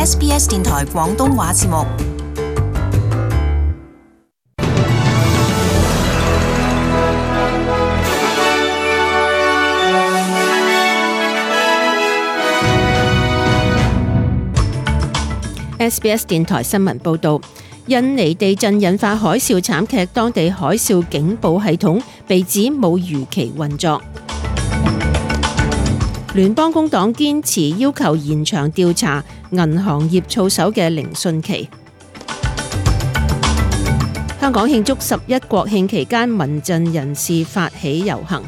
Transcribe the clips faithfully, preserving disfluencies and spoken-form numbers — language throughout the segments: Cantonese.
S B S 電台廣東話節目。 S B S 電台新聞報道，印尼地震引發海嘯慘劇，當地海嘯警報系統被指冇如期運作。聯邦工黨堅持要求延長調查銀行業操守嘅聆訊期。香港慶祝十一國慶期間，民陣人士發起遊行。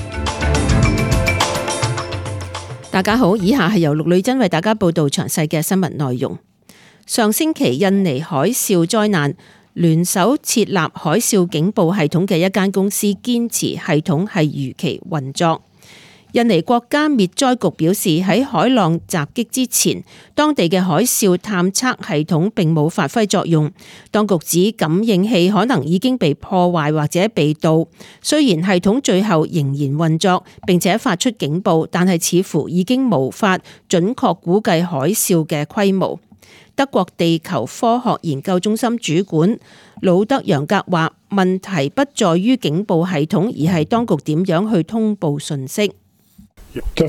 大家好，以下係由陸女珍為大家報道詳細嘅新聞內容。上星期，印尼海嘯災難聯手設立海嘯警報系統嘅一間公司堅持系統係如期運作。印尼國家滅災局表示，喺海浪襲擊之前，當地嘅海嘯探測系統並冇發揮作用。當局指感應器可能已經被破壞或者被盜。雖然系統最後仍然運作並且發出警報，但係似乎已經無法準確估計海嘯嘅規模。德國地球科學研究中心主管魯德揚格話：問題不在於警報系統，而係當局點樣去通報信息。 The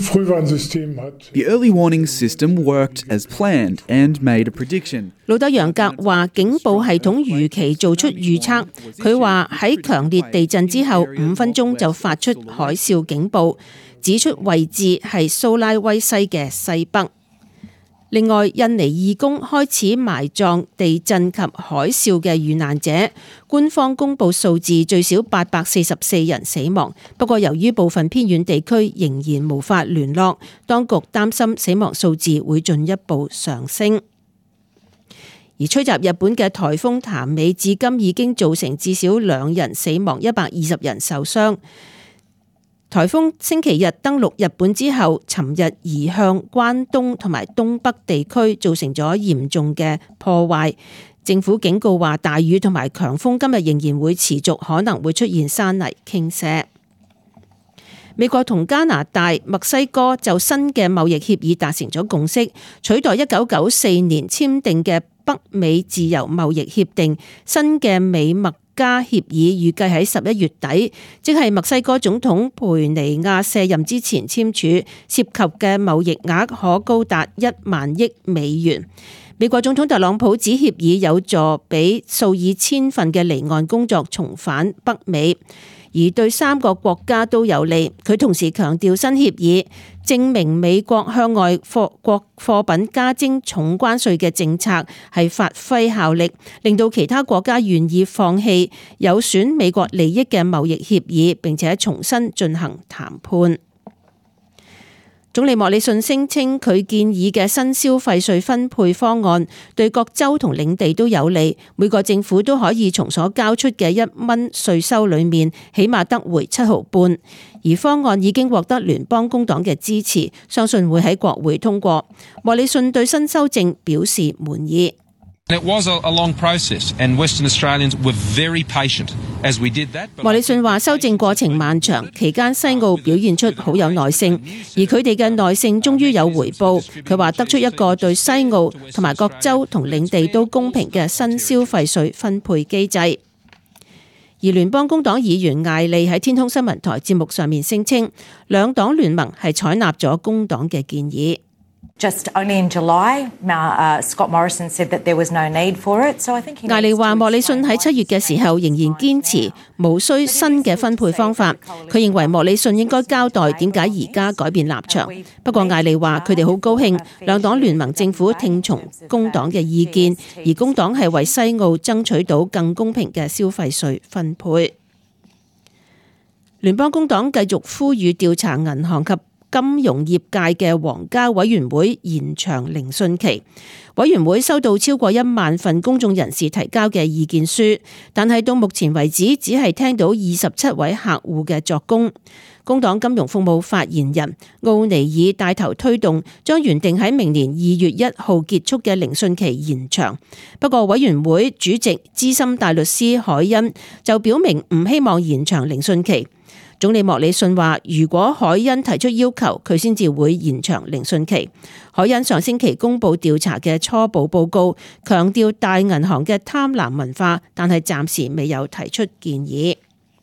early warning system worked as planned and made a prediction. 魯德揚格話：警報系統如期做出預測。佢話喺強烈地震之後五分鐘就發出海嘯警報，指出位置係蘇拉威西嘅西北。另外，印尼義工開始埋葬地震及海嘯嘅遇難者。官方公布數字最少八百四十四人死亡，不過由於部分偏遠地區仍然無法聯絡，當局擔心死亡數字會進一步上升。而吹襲日本嘅颱風潭美至今已經造成至少兩人死亡，一百二十人受傷。颱風星期日登陸日本之後，尋日移向關東同埋東北地區，造成咗嚴重嘅破壞。政府警告話，大雨同埋強風今日仍然會持續，可能會出現山泥傾瀉。美國同加拿大、墨西哥就新嘅貿易協議達成咗共識，取代一九九四年簽訂嘅北美自由貿易協定。新嘅美墨加協議預計喺十一月底，即係墨西哥總統培尼亞卸任之前簽署，涉及嘅貿易額可高達一萬億美元。美國總統特朗普指協議有助俾數以千份嘅離岸工作重返北美，而對三個國家都有利。佢同時強調新協議證明美國向外國貨品加徵重關稅嘅政策係發揮效力，令到其他國家願意放棄有損美國利益嘅貿易協議，並且重新進行談判。總理莫里遜聲稱佢建議嘅新消費稅分配方案對各州同領地都有利，每個政府都可以從所交出嘅一蚊稅收裏面起碼得回七毫半。而方案已經獲得聯邦工黨嘅支持，相信會喺國會通過。莫里遜對新修正表示滿意。 It was a long process, and Western Australians were very patient as we did that. 莫里遜話修正過程漫長，期間西澳表現出好有耐性，而佢哋嘅耐性終於有回報。佢話得出一個對西澳同埋各州同領地都公平嘅新消費稅分配機制。而聯邦工黨議員艾利喺天空新聞台節目上面聲稱，兩黨聯盟係採納咗工黨嘅建議。 Just only in July, uh, Scott Morrison said that there was no need for it. So I think he 艾利話莫里遜喺七月嘅時候仍然堅持無需新嘅分配方法。佢認為莫里遜應該交代點解而家改變立場。不過艾利話佢哋好高興兩黨聯盟政府聽從工黨嘅意見，而工黨係為西澳爭取到更公平嘅消費稅分配。聯邦工黨繼續呼籲調查銀行及金融業界嘅皇家委員會延長聆訊期。委員會收到超過一萬份公眾人士提交嘅意見書，但係到目前為止只係聽到二十七位客戶嘅作供。工黨金融服務發言人奧尼爾帶頭推動，將原定喺明年二月一號結束嘅聆訊期延長。不過委員會主席資深大律師海恩就表明唔希望延長聆訊期。總理莫里遜話，如果海恩提出要求，佢先至會延長聆訊期。 凱恩上星期公布調查嘅初步報告，強調大銀行嘅貪婪文化，但係暫時未有提出建議。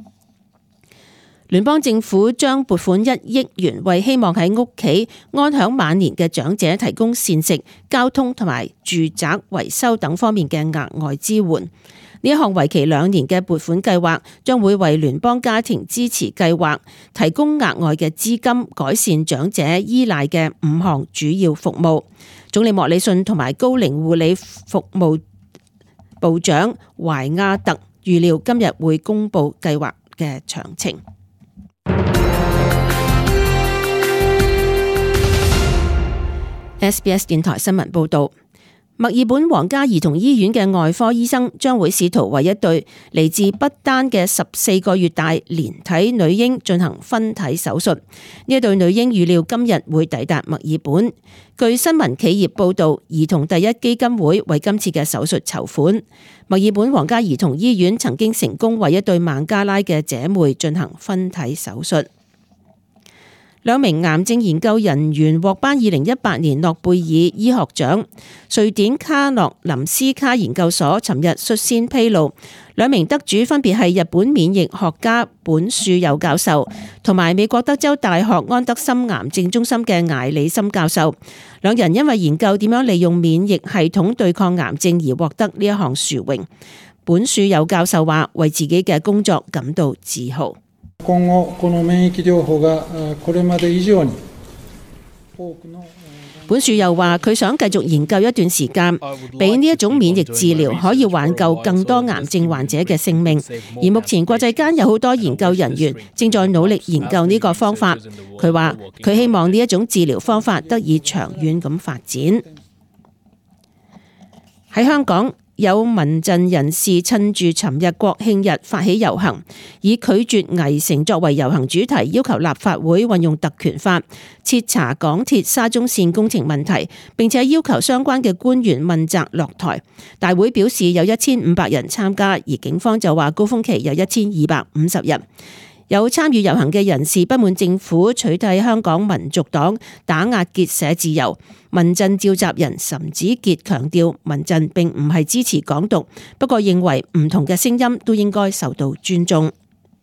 聯邦政府將撥款一億元為希望喺屋企安享晚年嘅長者提供膳食、交通同埋住宅維修等方面嘅額外支援。呢一項為期兩年嘅撥款計劃將會為聯邦家庭支持計劃提供額外嘅資金，改善長者依賴嘅五項主要服務。總理莫里遜同埋高齡護理服務部長懷亞特預料今日會公布計劃嘅詳情。S B S 電台新聞報道，墨爾本皇家兒童醫院嘅外科醫生將會試圖為一對嚟自不丹嘅十四個月大連體女嬰進行分體手術。呢一對女嬰預料今日會抵達墨爾本。據新聞企業報道，兒童第一基金會為今次嘅手術籌款。墨爾本皇家兒童醫院曾經成功為一對孟加拉嘅姐妹進行分體手術。兩名癌症研究人員獲頒二零一八年諾貝爾醫學獎。瑞典卡洛林斯卡研究所尋日率先披露，兩名得主分別係日本免疫學家本庶佑教授同埋美國德州大學安德森癌症中心嘅艾里森教授。兩人因為研究點樣利用免疫系統對抗癌症而獲得呢一項殊榮。本庶佑教授話為自己嘅工作感到自豪。 今後この免疫療法がこれまで以上に多くの本庶佑話佢想繼續研究一段時間，俾呢一種免疫治療可以挽救更多癌症患者嘅性命。而目前國際間有好多研究人員正在努力研究呢個方法。佢話佢希望呢一種治療方法得以長遠咁發展。喺香港，有民陣人士趁住尋日國慶日發起遊行，以拒絕危城作為遊行主題，要求立法會運用特權法徹查港鐵沙中線工程問題，並且要求相關嘅官員問責落台。大會表示有一千五百人參加，而警方就話高峰期有一千二百五十人。有參與遊行嘅人士不滿政府取締香港民族黨打壓結社自由。民陣召集人岑子傑強調，民陣並唔係支持港獨，不過認為唔同嘅聲音都應該受到尊重。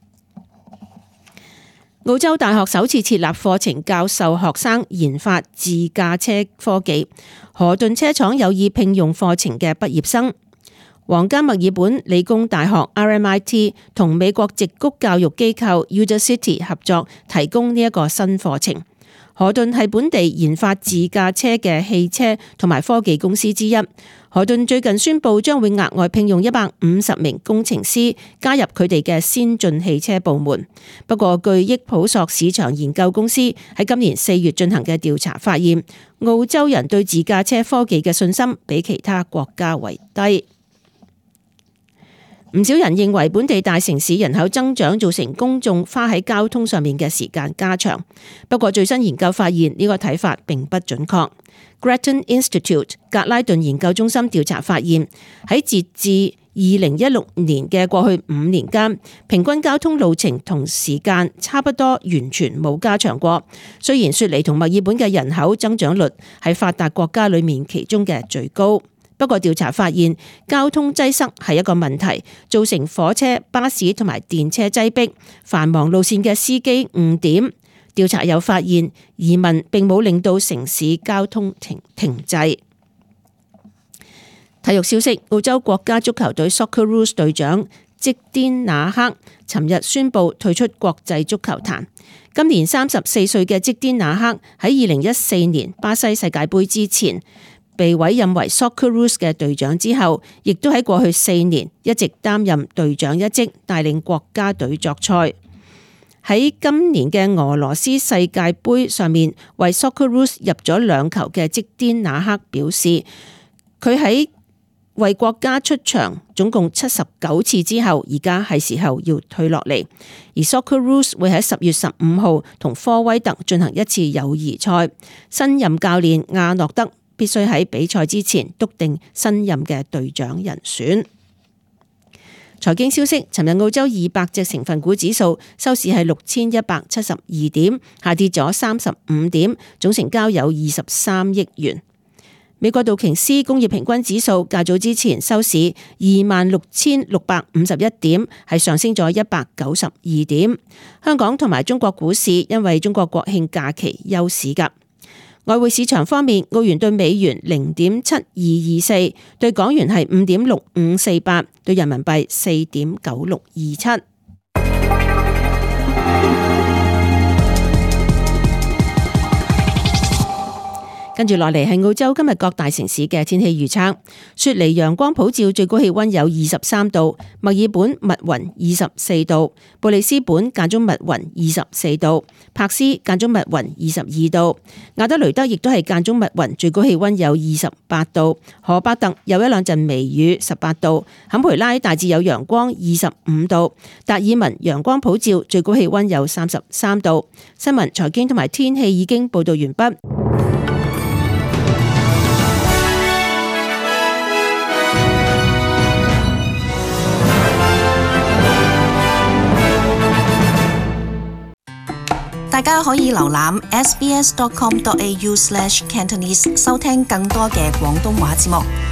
澳洲大學首次設立課程教授學生研發自駕車科技，河頓車廠有意聘用課程嘅畢業生。皇家墨爾本理工大學 R M I T 同美國矽谷教育機構 Udacity 合作提供呢一個新課程。河頓係本地研發自駕車嘅汽車同埋科技公司之一。河頓最近宣布將會額外聘用一百五十名工程師加入佢哋嘅先進汽車部門。不過，據益普索市場研究公司喺今年四月進行嘅調查發現，澳洲人對自駕車科技嘅信心比其他國家為低。唔少人認為本地大城市人口增長造成公眾花喺交通上面嘅時間加長，不過最新研究發現呢個睇法並不準確。Grattan Institute 格拉頓研究中心調查發現，喺截至二零一六年嘅過去五年間，平均交通路程同時間差不多完全冇加長過。雖然雪梨同墨爾本嘅人口增長率係發達國家裏面其中嘅最高。不過調查發現，交通擠塞係一個問題，造成火車、巴士同埋電車擠迫，繁忙路線嘅司機誤點。調查又發現，移民並冇令到城市交通停停滯。體育消息：澳洲國家足球隊 Socceroos 隊長積甸那克尋日宣布退出國際足球壇。今年三十四歲嘅積甸那克喺二零一四年巴西世界盃之前被委任為 Socceroos 嘅隊長之後，亦都喺過去四年一直擔任隊長一職，帶領國家隊作賽。喺今年嘅俄羅斯世界盃上面，為 Socceroos 入咗兩球嘅積甸那克表示，佢喺為國家出場總共七十九次之後，而家係時候要退落嚟。而 Socceroos 會喺十月十五號同科威特進行一次友誼賽。新任教練亞諾德必須喺比賽之前篤定新任嘅隊長人選。 財經消息，尋日澳洲二百隻成分股指數收市係六千一百七十二點，下跌咗三十五點，總成交有二十三億元。美國道瓊斯工業平均指數較早之前收市二萬六千六百五十一點，係上升咗一百九十二點。香港同埋中國股市因為中國國慶假期休市㗎。外匯市場方面，澳元對美元零點七二二四，對港元係五點六五四八，對人民幣四點九六二七。跟住落嚟係澳洲今日各大城市嘅天氣預測。雪梨陽光普照，最高氣溫有二十三度；墨爾本密雲二十四度；布里斯本間中密雲二十四度；柏斯間中密雲二十二度；亞德雷德亦都係間中密雲，最高氣溫有二十八度；荷巴特有一兩陣微雨，十八度；坎培拉大致有陽光，二十五度；達爾文陽光普照，最高氣溫有三十三度。新聞、財經同埋天氣已經報道完畢。 大家可以瀏覽 s b s dot com dot a u slash cantonese 收聽更多嘅廣東話節目。